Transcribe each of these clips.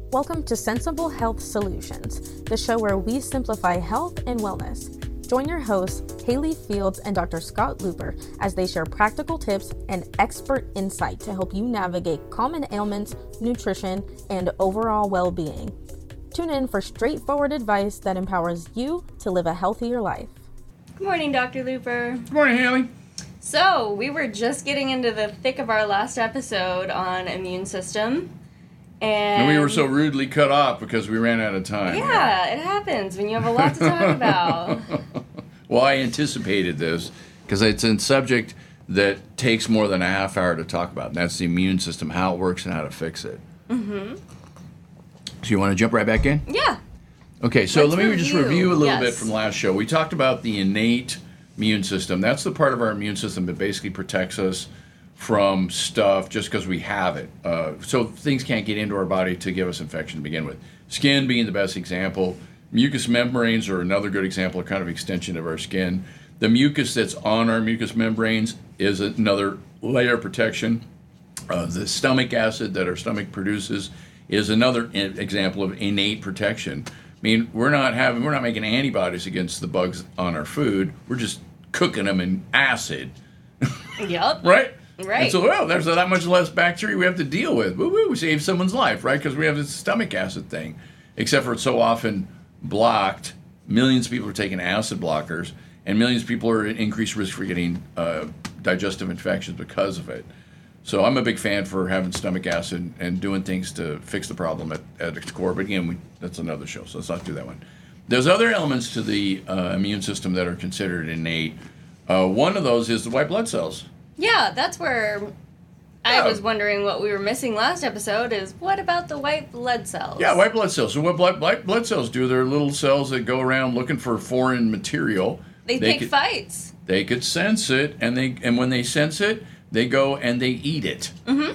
Welcome to Sensible Health Solutions, the show where we simplify health and wellness. Join your hosts, Haley Fields and Dr. Scott Looper, as they share practical tips and expert insight to help you navigate common ailments, nutrition, and overall well-being. Tune in for straightforward advice that empowers you to live a healthier life. Good morning, Dr. Looper. Good morning, Haley. So, we were just getting into the thick of our last episode on immune system. And we were so rudely cut off because we ran out of time. Yeah, it happens when you have a lot to talk about. Well, I anticipated this because it's a subject that takes more than a half hour to talk about, and that's the immune system, how it works and how to fix it. Mm-hmm. So you want to jump right back in? Yeah. Okay, so Let's let me just review a little bit Yes. from last show. We talked about the innate immune system. That's the part of our immune system that basically protects us from stuff just because we have it. So things can't get into our body to give us infection to begin with. Skin being the best example. Mucous membranes are another good example, a kind of extension of our skin. The mucus that's on our mucous membranes is another layer of protection. The stomach acid that our stomach produces is another example of innate protection. I mean, we're not making antibodies against the bugs on our food. We're just cooking them in acid. Yep. Right? Right. And so, well, there's that much less bacteria we have to deal with. Woo-woo, we save someone's life, right? Because we have this stomach acid thing. Except for it's so often blocked. Millions of people are taking acid blockers, and millions of people are at increased risk for getting digestive infections because of it. So I'm a big fan for having stomach acid and doing things to fix the problem at its core. But again, that's another show, so let's not do that one. There's other elements to the immune system that are considered innate. One of those is the white blood cells. Yeah, that's where I was wondering what we were missing last episode is what about the white blood cells? Yeah, white blood cells. So what white blood cells do, they're little cells that go around looking for foreign material. They pick fights. They could sense it, and when they sense it, they go and they eat it. Mm-hmm.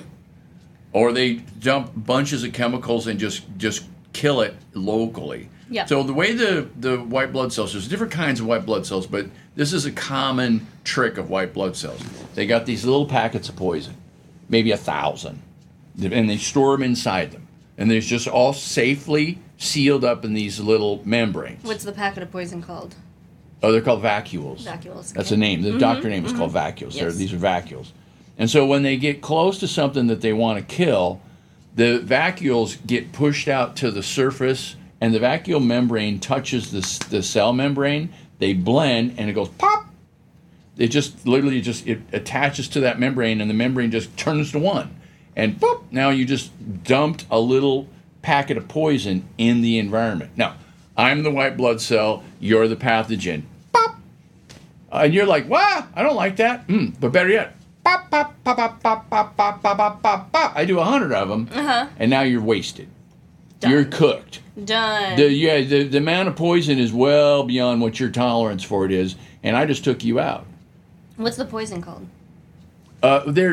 Or they dump bunches of chemicals and just kill it locally. Yeah. So the way the white blood cells, there's different kinds of white blood cells, but this is a common trick of white blood cells. They got these little packets of poison, maybe 1,000, and they store them inside them. And they're just all safely sealed up in these little membranes. What's the packet of poison called? Oh, they're called vacuoles. Vacuoles. That's a name. The doctor name is called vacuoles. Yes. These are vacuoles. And so when they get close to something that they want to kill, the vacuoles get pushed out to the surface, and the vacuole membrane touches the cell membrane. They blend, and it goes pop. It just literally it attaches to that membrane, and the membrane just turns to one. And boop, now you just dumped a little packet of poison in the environment. Now, I'm the white blood cell, you're the pathogen. Pop! And you're like, wow, I don't like that. But better yet, pop, pop, pop, pop, pop, pop, pop, pop, pop, pop, pop. I do 100 of them, and now you're wasted. Done. You're cooked. Done. The amount of poison is well beyond what your tolerance for it is, and I just took you out. What's the poison called? They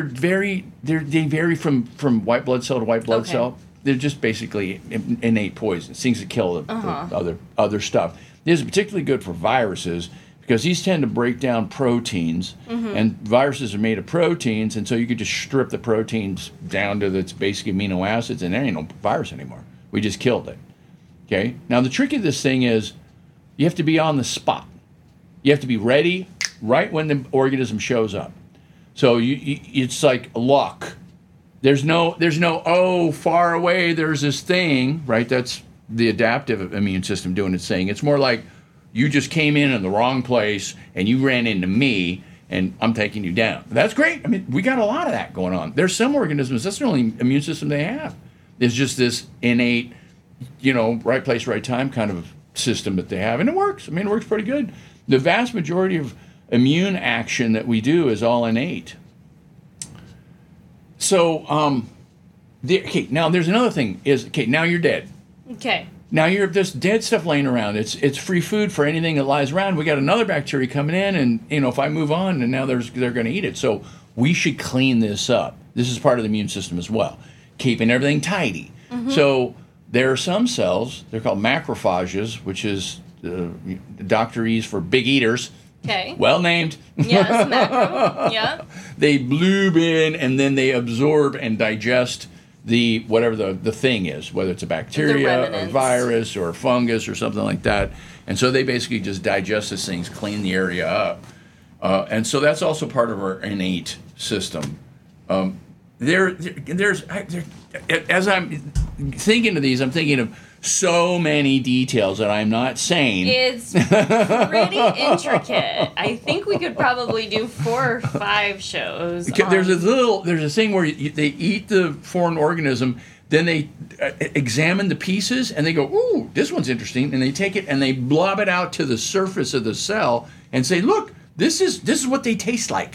vary from white blood cell to white blood cell. They're just basically innate poisons, things that kill the other stuff. This is particularly good for viruses because these tend to break down proteins, and viruses are made of proteins, and so you could just strip the proteins down to its basic amino acids, and there ain't no virus anymore. We just killed it. Okay? Now, the trick of this thing is you have to be on the spot. You have to be ready right when the organism shows up. So it's like luck. There's no, oh, far away, there's this thing, right? That's the adaptive immune system doing its thing. It's more like you just came in the wrong place and you ran into me and I'm taking you down. That's great. I mean, we got a lot of that going on. There's some organisms, that's the only immune system they have. It's just this innate, right place, right time kind of system that they have. And it works. I mean, it works pretty good. The vast majority of immune action that we do is all innate. So, now there's another thing now you're dead. Okay. Now you're just dead stuff laying around. It's free food for anything that lies around. We got another bacteria coming in, and if I move on, and now they're going to eat it. So we should clean this up. This is part of the immune system as well, keeping everything tidy. So there are some cells, they're called macrophages, which is doctorese for big eaters. Okay. Well named. Yes, macro. Yeah. They bloob in and then they absorb and digest whatever the thing is, whether it's a bacteria or virus or fungus or something like that. And so they basically just digest these things, clean the area up. And so that's also part of our innate system. As I'm thinking of these, I'm thinking of so many details that I'm not saying. It's pretty intricate. I think we could probably do 4 or 5 shows. There's a thing where they eat the foreign organism, then they examine the pieces and they go, ooh, this one's interesting, and they take it and they blob it out to the surface of the cell and say, look, this is what they taste like.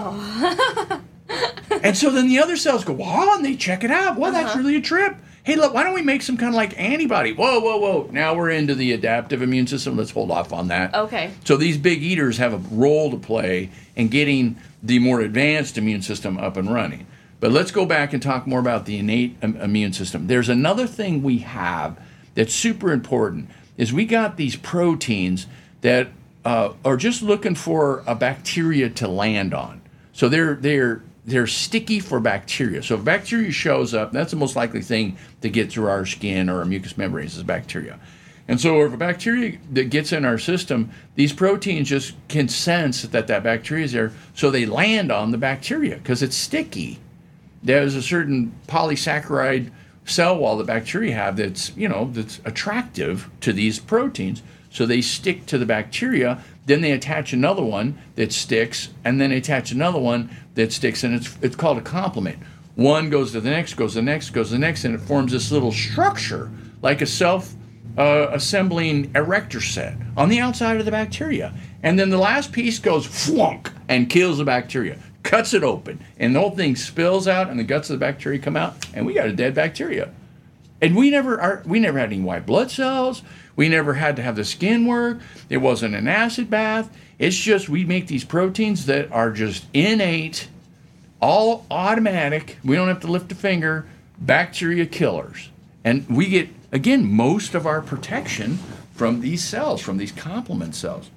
Oh. And so then the other cells go, wow, and they check it out. Well, that's really a trip. Hey, look, why don't we make some kind of like antibody? Whoa. Now we're into the adaptive immune system. Let's hold off on that. Okay. So these big eaters have a role to play in getting the more advanced immune system up and running. But let's go back and talk more about the innate immune system. There's another thing we have that's super important, is we got these proteins that are just looking for a bacteria to land on. So they're sticky for bacteria. So if bacteria shows up, that's the most likely thing to get through our skin or our mucous membranes is bacteria. And so if a bacteria that gets in our system, these proteins just can sense that bacteria is there, so they land on the bacteria because it's sticky. There's a certain polysaccharide cell wall that bacteria have that's attractive to these proteins. So they stick to the bacteria, then they attach another one that sticks, and then they attach another one that sticks, and it's called a complement. One goes to the next, goes to the next, goes to the next, and it forms this little structure, like a self-assembling erector set on the outside of the bacteria. And then the last piece goes flunk and kills the bacteria, cuts it open, and the whole thing spills out, and the guts of the bacteria come out, and we got a dead bacteria. And we never had any white blood cells. We never had to have the skin work. It wasn't an acid bath. It's just we make these proteins that are just innate, all automatic. We don't have to lift a finger, bacteria killers. And we get, again, most of our protection from these cells, from these complement cells.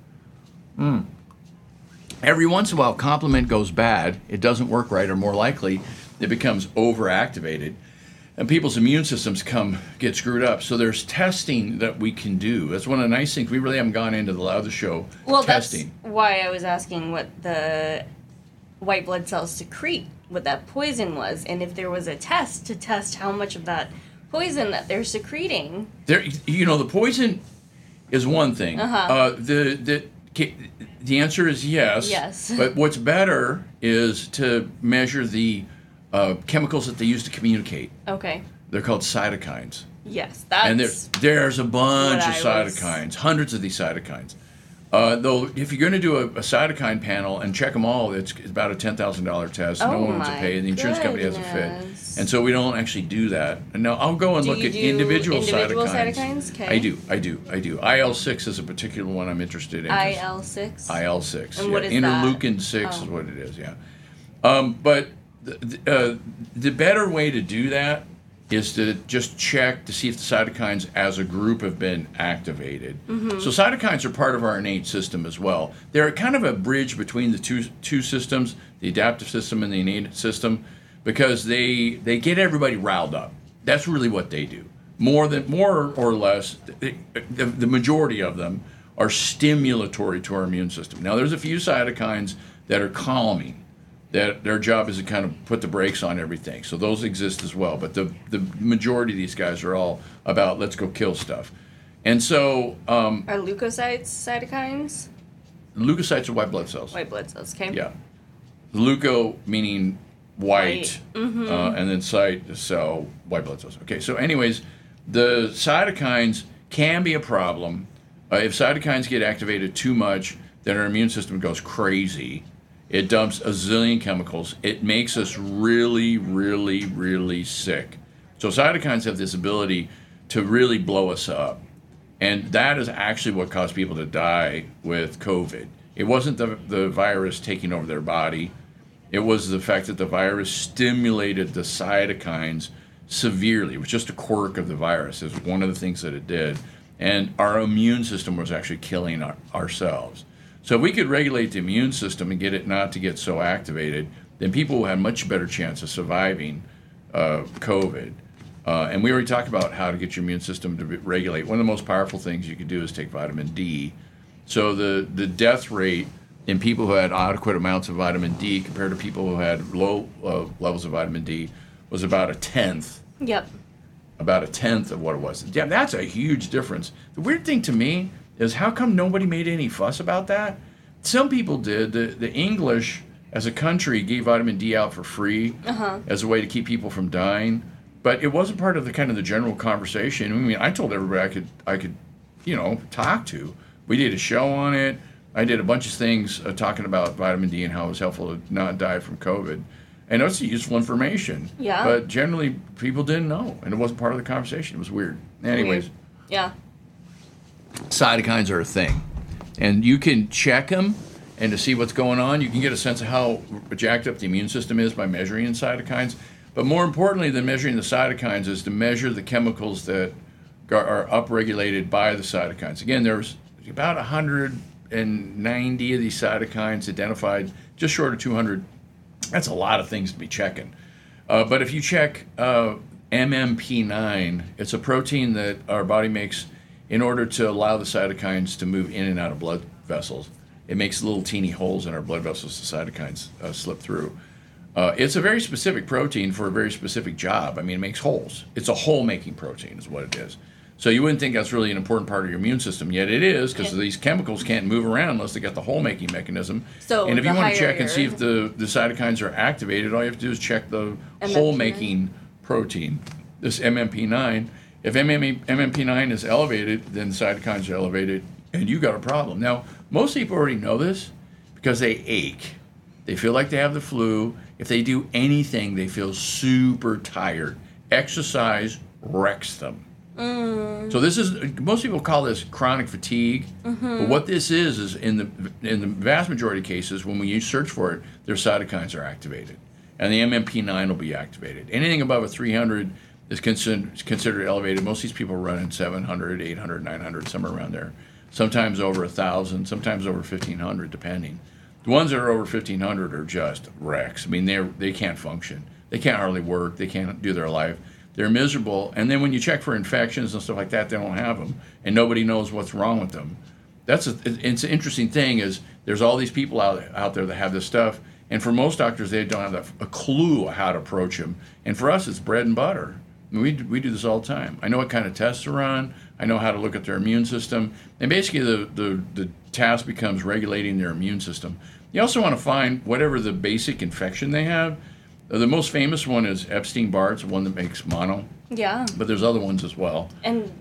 Every once in a while, complement goes bad. It doesn't work right, or more likely, it becomes overactivated. And people's immune systems get screwed up. So there's testing that we can do. That's one of the nice things. We really haven't gone into the other show. Well, testing. That's why I was asking what the white blood cells secrete, what that poison was, and if there was a test to test how much of that poison that they're secreting. The poison is one thing. The answer is yes. Yes. But what's better is to measure the chemicals that they use to communicate. Okay. They're called cytokines. Yes, that's. And there's a bunch of cytokines, hundreds of these cytokines. Though, if you're going to do a cytokine panel and check them all, it's about a $10,000 test. No one wants to pay. The insurance company has a fit. And so we don't actually do that. And now I'll go and look at individual cytokines. Okay. I do. IL-6 is a particular one I'm interested in. IL-6? IL-6. And what is Interleukin 6 is what it is, yeah. But the better way to do that is to just check to see if the cytokines as a group have been activated. So cytokines are part of our innate system as well. They're kind of a bridge between the two systems, the adaptive system and the innate system, because they get everybody riled up. That's really what they do. More or less, the majority of them are stimulatory to our immune system. Now, there's a few cytokines that are calming, that their job is to kind of put the brakes on everything. So those exist as well. But the majority of these guys are all about let's go kill stuff. And so... are leukocytes cytokines? Leukocytes are white blood cells. White blood cells, okay. Yeah. Leuko meaning white, and then cyte, cell, white blood cells. Okay, so anyways, the cytokines can be a problem. If cytokines get activated too much, then our immune system goes crazy. It dumps a zillion chemicals. It makes us really, really, really sick. So cytokines have this ability to really blow us up. And that is actually what caused people to die with COVID. It wasn't the virus taking over their body. It was the fact that the virus stimulated the cytokines severely. It was just a quirk of the virus. It was one of the things that it did. And our immune system was actually killing ourselves. So if we could regulate the immune system and get it not to get so activated, then people will have much better chance of surviving COVID. And we already talked about how to get your immune system to regulate. One of the most powerful things you could do is take vitamin D. So the death rate in people who had adequate amounts of vitamin D compared to people who had low levels of vitamin D was about a tenth. Yep. About a tenth of what it was. Yeah, that's a huge difference. The weird thing to me is how come nobody made any fuss about that? Some people did. The English, as a country, gave vitamin D out for free as a way to keep people from dying. But it wasn't part of the kind of the general conversation. I mean, I told everybody I could, talk to. We did a show on it. I did a bunch of things talking about vitamin D and how it was helpful to not die from COVID. And it's useful information. Yeah. But generally, people didn't know, and it wasn't part of the conversation. It was weird. Anyways. Weird. Yeah. Cytokines are a thing. And you can check them, and to see what's going on, you can get a sense of how jacked up the immune system is by measuring cytokines. But more importantly than measuring the cytokines is to measure the chemicals that are upregulated by the cytokines. Again, there's about 190 of these cytokines identified, just short of 200. That's a lot of things to be checking. But if you check MMP9, it's a protein that our body makes in order to allow the cytokines to move in and out of blood vessels. It makes little teeny holes in our blood vessels the cytokines slip through. It's a very specific protein for a very specific job. I mean, it makes holes. It's a hole-making protein is what it is. So you wouldn't think that's really an important part of your immune system, yet it is, because these chemicals can't move around unless they got the hole-making mechanism. So and if you want to check and see if the cytokines are activated, all you have to do is check the hole-making protein, this MMP9. If MMP9 is elevated, then the cytokines are elevated, and you got a problem. Now, most people already know this because they ache. They feel like they have the flu. If they do anything, they feel super tired. Exercise wrecks them. So this is, most people call this chronic fatigue, but what this is in the vast majority of cases, when you search for it, their cytokines are activated, and the MMP9 will be activated. Anything above a 300 is considered elevated. Most of these people run in 700, 800, 900, somewhere around there. Sometimes over 1,000, sometimes over 1,500, depending. The ones that are over 1,500 are just wrecks. I mean, they can't function. They can't hardly work. They can't do their life. They're miserable. And then when you check for infections and stuff like that, they don't have them, and nobody knows what's wrong with them. It's an interesting thing is there's all these people out there that have this stuff, and for most doctors, they don't have a clue how to approach them. And for us, it's bread and butter. I mean, we do this all the time. I know what kind of tests are on. I know how to look at their immune system. And basically, the task becomes regulating their immune system. You also want to find whatever the basic infection they have. The most famous one is Epstein-Barr. It's the one that makes mono. Yeah. But there's other ones as well. And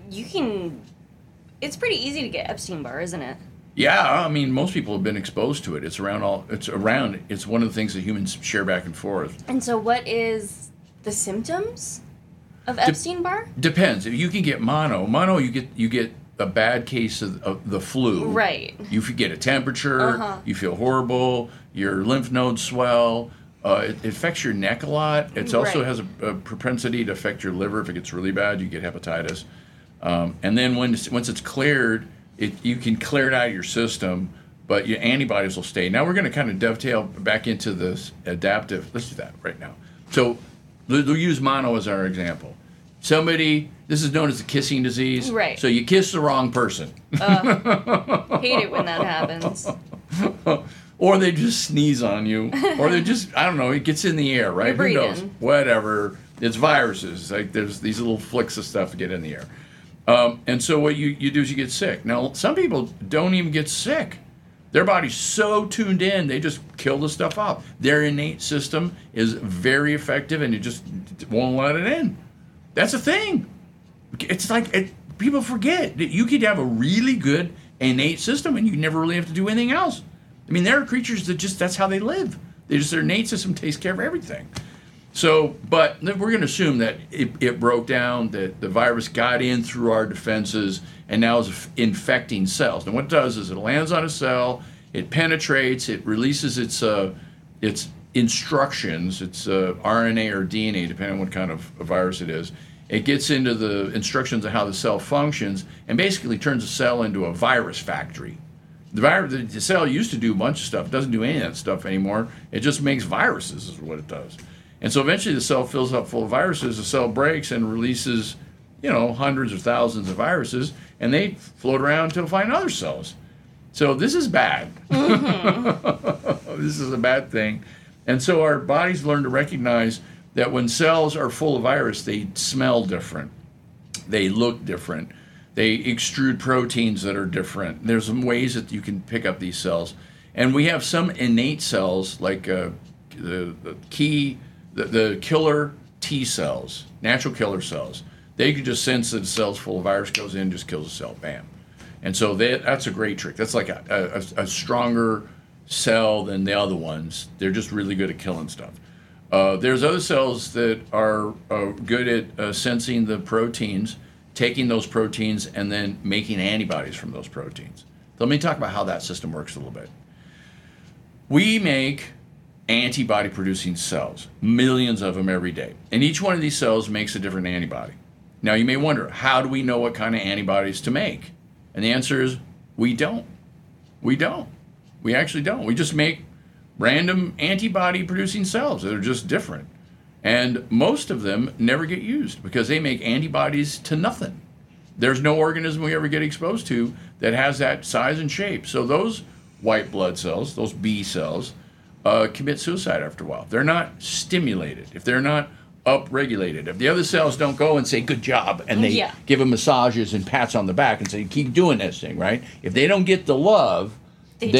it's pretty easy to get Epstein-Barr, isn't it? Yeah, I mean, most people have been exposed to it. It's one of the things that humans share back and forth. And so what is the symptoms of Epstein-Barr? Depends. If you can get mono, you get a bad case of the flu. Right. You get a temperature, you feel horrible, your lymph nodes swell. It affects your neck a lot. It also has a propensity to affect your liver. If it gets really bad, you get hepatitis. And then once it's cleared, you can clear it out of your system, but your antibodies will stay. Now we're going to kind of dovetail back into this adaptive. Let's do that right now. So we'll use mono as our example. This is known as the kissing disease. Right. So you kiss the wrong person. Hate it when that happens. Or they just sneeze on you. Or they just, I don't know, it gets in the air, right? Who knows? Whatever. It's viruses. Like there's these little flicks of stuff that get in the air. And so what you do is you get sick. Now, some people don't even get sick. Their body's so tuned in, they just kill the stuff off. Their innate system is very effective, and it just won't let it in. That's a thing. It's like, people forget that you could have a really good innate system, and you never really have to do anything else. I mean, there are creatures that that's how they live. Their innate system takes care of everything. So, but we're going to assume that it broke down, that the virus got in through our defenses, and now is infecting cells. And what it does is it lands on a cell, it penetrates, it releases its instructions, its RNA or DNA, depending on what kind of a virus it is. It gets into the instructions of how the cell functions, and basically turns the cell into a virus factory. The cell used to do a bunch of stuff. It doesn't do any of that stuff anymore. It just makes viruses is what it does. And so eventually the cell fills up full of viruses, the cell breaks and releases, hundreds or thousands of viruses, and they float around to find other cells. So this is bad. Mm-hmm. This is a bad thing. And so our bodies learn to recognize that when cells are full of virus, they smell different. They look different. They extrude proteins that are different. There's some ways that you can pick up these cells. And we have some innate cells, like the killer T cells, natural killer cells. They can just sense that a cell's full of virus, goes in, just kills the cell, bam. And so that's a great trick. That's like a stronger cell than the other ones. They're just really good at killing stuff. There's other cells that are good at sensing the proteins, taking those proteins, and then making antibodies from those proteins. So let me talk about how that system works a little bit. We make antibody-producing cells, millions of them every day. And each one of these cells makes a different antibody. Now, you may wonder, how do we know what kind of antibodies to make? And the answer is, we don't. We don't. We actually don't. We just make random antibody-producing cells that are just different. And most of them never get used because they make antibodies to nothing. There's no organism we ever get exposed to that has that size and shape. So those white blood cells, those B cells, commit suicide after a while. They're not stimulated. If they're not upregulated, if the other cells don't go and say, good job, and they give them massages and pats on the back and say, keep doing this thing, right? If they don't get the love, They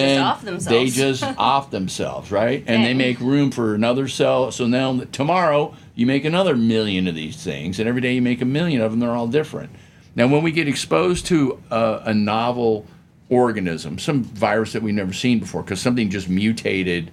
just off themselves, right? And they make room for another cell. So now tomorrow you make another million of these things, and every day you make a million of them. They're all different. Now, when we get exposed to a novel organism, some virus that we've never seen before, because something just mutated,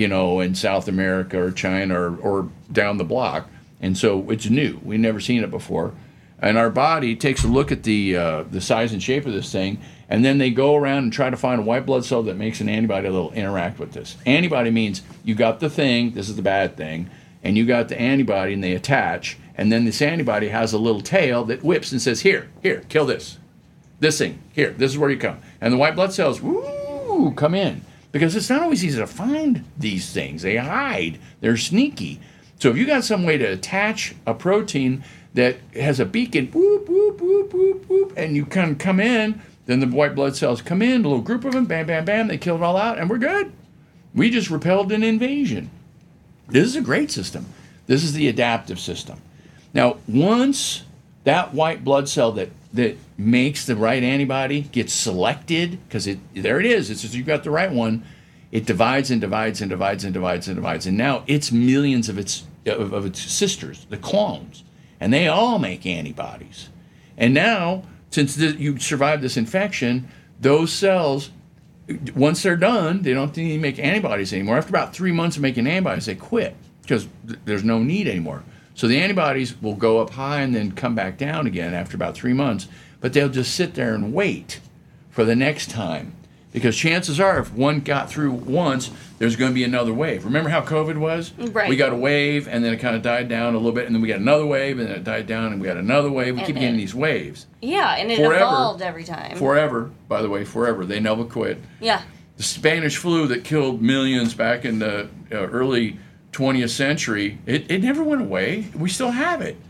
in South America or China or down the block, and so it's new. We've never seen it before. And our body takes a look at the size and shape of this thing, and then they go around and try to find a white blood cell that makes an antibody that will interact with this. Antibody means you got the thing, this is the bad thing, and you got the antibody, and they attach, and then this antibody has a little tail that whips and says, here, kill this thing, here, this is where you come. And the white blood cells, woo, come in. Because it's not always easy to find these things. They hide. They're sneaky. So if you got some way to attach a protein that has a beacon, whoop, whoop, whoop, whoop, whoop, and you can come in, then the white blood cells come in, a little group of them, bam, bam, bam, they kill it all out, and we're good. We just repelled an invasion. This is a great system. This is the adaptive system. Now, once that white blood cell that makes the right antibody gets selected, because there it is, it's just you've got the right one, it divides and divides and divides and divides and divides, and now it's millions of its sisters, the clones, and they all make antibodies. And now, since you survived this infection, those cells, once they're done, they don't need to make antibodies anymore. After about 3 months of making antibodies, they quit because there's no need anymore. So the antibodies will go up high and then come back down again after about 3 months, but they'll just sit there and wait for the next time. Because chances are, if one got through once, there's going to be another wave. Remember how COVID was? Right. We got a wave, and then it kind of died down a little bit, and then we got another wave, and then it died down, and we got another wave. We keep getting these waves. Yeah, and it evolved every time. Forever, by the way, forever. They never quit. Yeah. The Spanish flu that killed millions back in the early 20th century, it never went away. We still have it.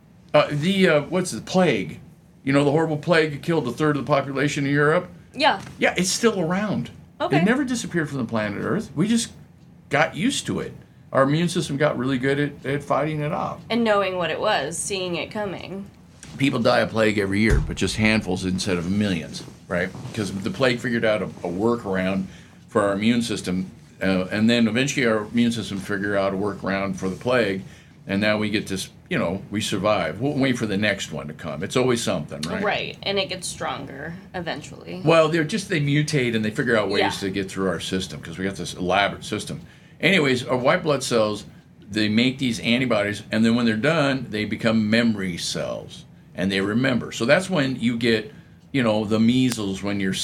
What's the plague? The horrible plague that killed a third of the population in Europe? Yeah. Yeah, it's still around. Okay. It never disappeared from the planet Earth. We just got used to it. Our immune system got really good at fighting it off. And knowing what it was, seeing it coming. People die of plague every year, but just handfuls instead of millions, right? Because the plague figured out a workaround for our immune system, and then eventually our immune system figured out a workaround for the plague, and now we get this, we survive. We'll wait for the next one to come. It's always something, right? Right, and it gets stronger eventually. Well, they mutate and they figure out ways to get through our system because we got this elaborate system. Anyways, our white blood cells, they make these antibodies, and then when they're done, they become memory cells, and they remember. So that's when you get, the measles when you're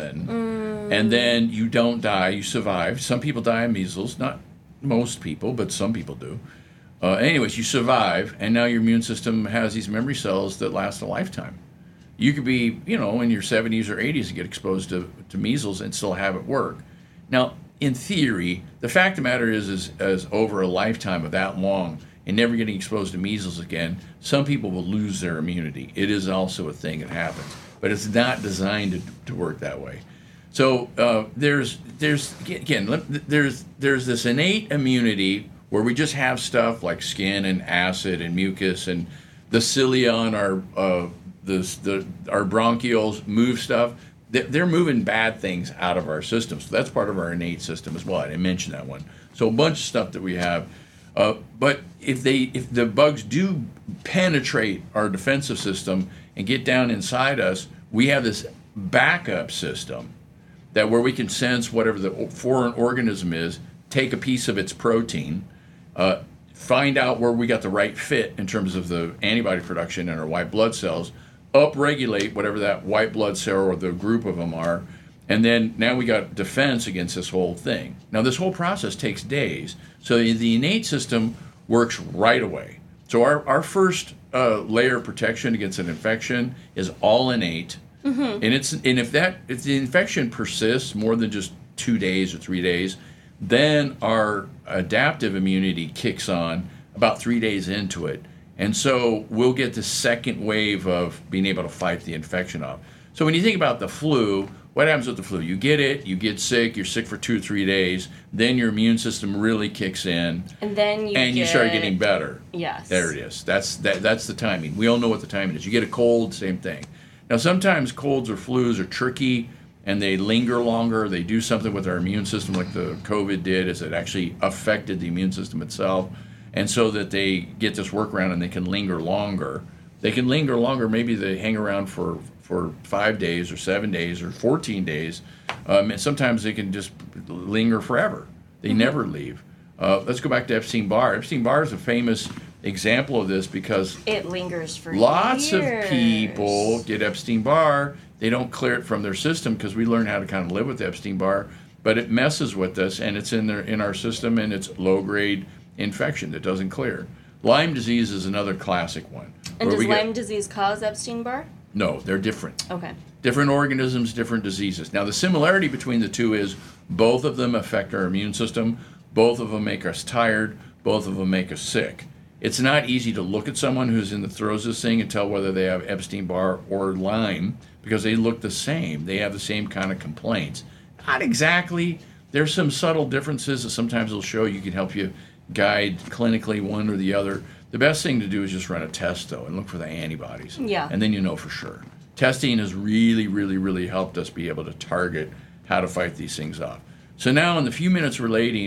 7, and then you don't die, you survive. Some people die of measles, not most people, but some people do. Anyways, you survive, and now your immune system has these memory cells that last a lifetime. You could be, in your 70s or 80s and get exposed to measles and still have it work. Now, in theory, the fact of the matter is over a lifetime of that long and never getting exposed to measles again, some people will lose their immunity. It is also a thing that happens, but it's not designed to work that way. So there's this innate immunity where we just have stuff like skin and acid and mucus and the cilia on our bronchioles move stuff. They're moving bad things out of our system. So that's part of our innate system as well. I didn't mention that one. So a bunch of stuff that we have. But if the bugs do penetrate our defensive system and get down inside us, we have this backup system that where we can sense whatever the foreign organism is, take a piece of its protein, find out where we got the right fit in terms of the antibody production in our white blood cells, upregulate whatever that white blood cell or the group of them are, and then now we got defense against this whole thing. Now this whole process takes days, so the innate system works right away. So our first layer of protection against an infection is all innate, and if the infection persists more than just 2 days or 3 days, then our adaptive immunity kicks on about 3 days into it. And so we'll get the second wave of being able to fight the infection off. So when you think about the flu, what happens with the flu? You get it, you get sick, you're sick for 2 or 3 days, then your immune system really kicks in, and then you start getting better. Yes. There it is. That's the timing. We all know what the timing is. You get a cold, same thing. Now sometimes colds or flus are tricky and they linger longer. They do something with our immune system like the COVID did, is it actually affected the immune system itself. And so that they get this workaround and they can linger longer. They can linger longer. Maybe they hang around for 5 days or 7 days or 14 days. And sometimes they can just linger forever. They never leave. Let's go back to Epstein-Barr. Epstein-Barr is a famous example of this because it lingers for lots years. of people get Epstein-Barr. They don't clear it from their system because we learn how to kind of live with Epstein-Barr. But it messes with us, and it's in our system, and it's low-grade infection that doesn't clear. Lyme disease is another classic one. And does Lyme disease cause Epstein-Barr? No, they're different. Okay. Different organisms, different diseases. Now, the similarity between the two is both of them affect our immune system. Both of them make us tired. Both of them make us sick. It's not easy to look at someone who's in the throes of this thing and tell whether they have Epstein-Barr or Lyme because they look the same. They have the same kind of complaints. Not exactly. There's some subtle differences that sometimes will show you can help you guide clinically one or the other. The best thing to do is just run a test, though, and look for the antibodies. Yeah. And then you know for sure. Testing has really, really, really helped us be able to target how to fight these things off. So now in the few minutes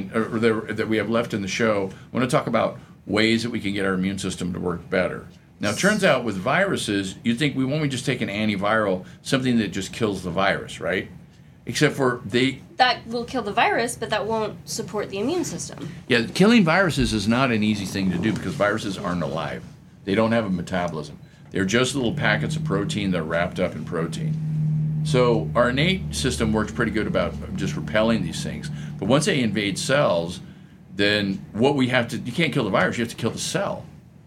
that we have left in the show, I want to talk about ways that we can get our immune system to work better. Now, it turns out with viruses, you think we won't just take an antiviral, something that just kills the virus, right? Except for that will kill the virus, but that won't support the immune system. Yeah, killing viruses is not an easy thing to do because viruses aren't alive. They don't have a metabolism. They're just little packets of protein that are wrapped up in protein. So our innate system works pretty good about just repelling these things. But once they invade cells, then you can't kill the virus, you have to kill the cell.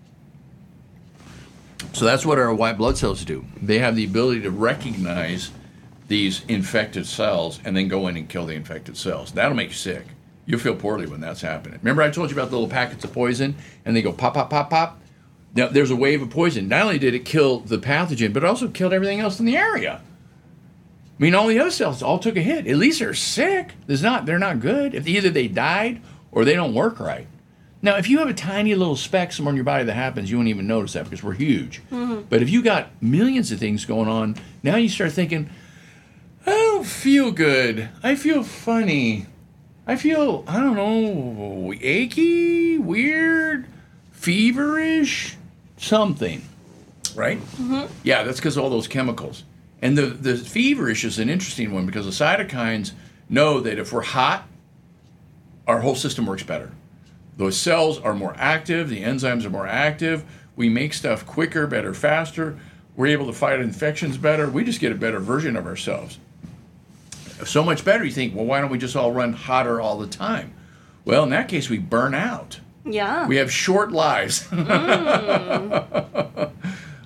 So that's what our white blood cells do. They have the ability to recognize these infected cells and then go in and kill the infected cells. That'll make you sick. You'll feel poorly when that's happening. Remember I told you about the little packets of poison and they go pop, pop, pop, pop? Now there's a wave of poison. Not only did it kill the pathogen, but it also killed everything else in the area. I mean, all the other cells all took a hit. At least they're sick. They're not good. If either they died or they don't work right. Now, if you have a tiny little speck somewhere in your body that happens, you won't even notice that because we're huge. Mm-hmm. But if you got millions of things going on, now you start thinking, I don't feel good. I feel funny. I feel, I don't know, achy, weird, feverish, something. Right? Mm-hmm. Yeah, that's because of all those chemicals. And the feverish is an interesting one because the cytokines know that if we're hot, our whole system works better. Those cells are more active, the enzymes are more active, we make stuff quicker, better, faster, we're able to fight infections better, we just get a better version of ourselves. So much better, you think, well, why don't we just all run hotter all the time? Well, in that case, we burn out. Yeah. We have short lives.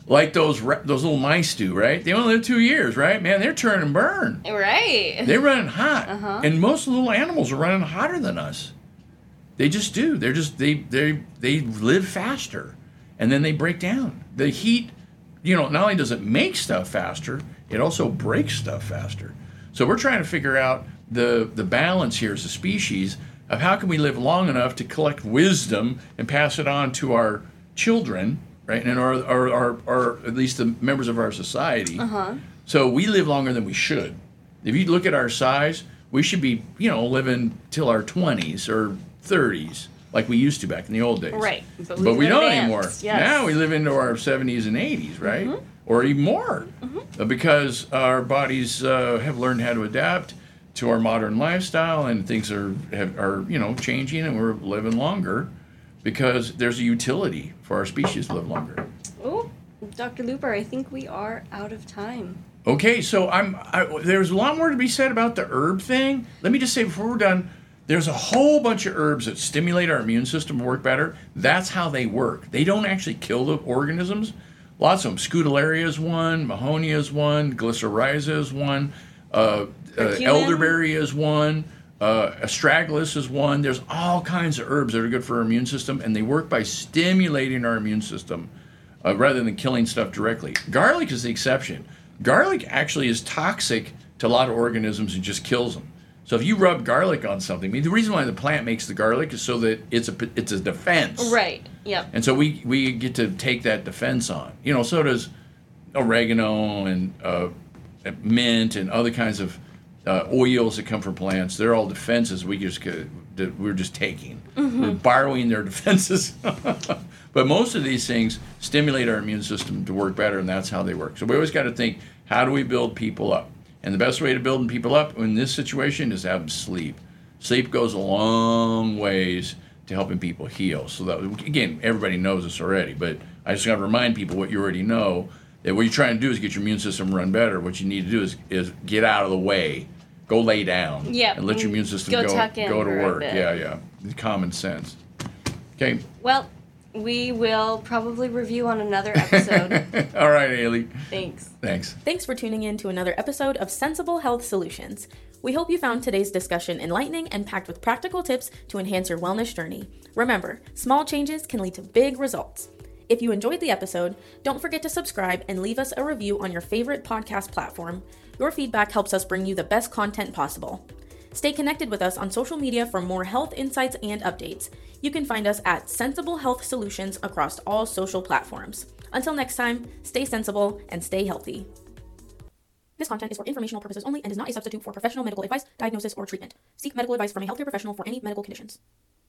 like those little mice do, right? They only live 2 years, right? Man, they're turn and burn. Right. They're running hot, and most little animals are running hotter than us. They just do. They live faster, and then they break down. The heat, not only does it make stuff faster, it also breaks stuff faster. So we're trying to figure out the balance here as a species of how can we live long enough to collect wisdom and pass it on to our children, right? And our at least the members of our society. So we live longer than we should. If you look at our size, we should be, living till our 20s or 30s, like we used to back in the old days. Right. But we don't anymore. Yes. Now we live into our 70s and 80s, right? Or even more. Because our bodies have learned how to adapt to our modern lifestyle, and things are changing, and we're living longer because there's a utility for our species to live longer. Oh, Dr. Luper, I think we are out of time. Okay, so there's a lot more to be said about the herb thing. Let me just say before we're done, there's a whole bunch of herbs that stimulate our immune system to work better. That's how they work. They don't actually kill the organisms. Lots of them. Scutellaria is one, Mahonia is one, Glycyrrhiza is one, elderberry is one, astragalus is one. There's all kinds of herbs that are good for our immune system, and they work by stimulating our immune system rather than killing stuff directly. Garlic is the exception. Garlic actually is toxic to a lot of organisms and just kills them. So if you rub garlic on something, the reason why the plant makes the garlic is so that it's a defense. Right. Yep. And so we get to take that defense on. So does oregano and mint and other kinds of oils that come from plants. They're all defenses we're just taking. We're borrowing their defenses. But most of these things stimulate our immune system to work better, and that's how they work. So we always got to think, how do we build people up? And the best way to build people up in this situation is to have them sleep. Sleep goes a long ways to helping people heal. So that, again, everybody knows this already, but I just got to remind people what you already know, that what you're trying to do is get your immune system to run better. What you need to do is get out of the way. Go lay down. Yep. And let your immune system go to work. Yeah. Common sense. Okay. Well, we will probably review on another episode. All right, Haley. Thanks. Thanks for tuning in to another episode of Sensible Health Solutions. We hope you found today's discussion enlightening and packed with practical tips to enhance your wellness journey. Remember, small changes can lead to big results. If you enjoyed the episode, don't forget to subscribe and leave us a review on your favorite podcast platform. Your feedback helps us bring you the best content possible. Stay connected with us on social media for more health insights and updates. You can find us at Sensible Health Solutions across all social platforms. Until next time, stay sensible and stay healthy. This content is for informational purposes only and is not a substitute for professional medical advice, diagnosis, or treatment. Seek medical advice from a healthcare professional for any medical conditions.